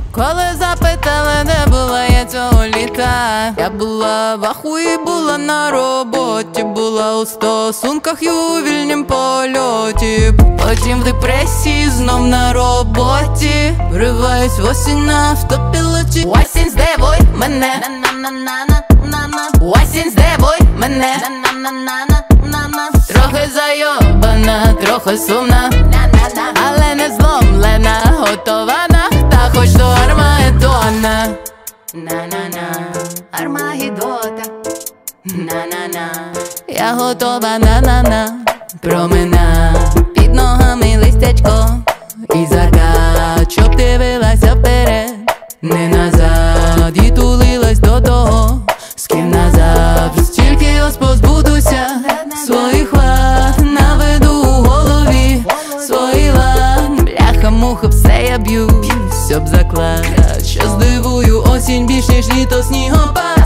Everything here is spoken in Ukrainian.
Коли запитали, де була я цього літа, я була в ахуї, була на роботі, була у стосунках і у вільнім польоті. Потім в депресії, знов на роботі, вриваюсь в осінь на автопілоті. Осінь, здивуй мене, осінь, здивуй мене, трохи зайобана, трохи сумна, але не зломлена, готова та хоч до Армагеддона. На-на-на, Армагеддота. На-на-на, я готова, на-на-на. Промина під ногами листячко і закат, щоб ти вилася вперед, не назад, і тулилась до того, з ким назад. Стільки ось позбудуся своїх вад, наведу у голові свої лад. Бляха-муха, все я б'ю, щоб заклад, що здивую осінь більш ніж літо снігопад.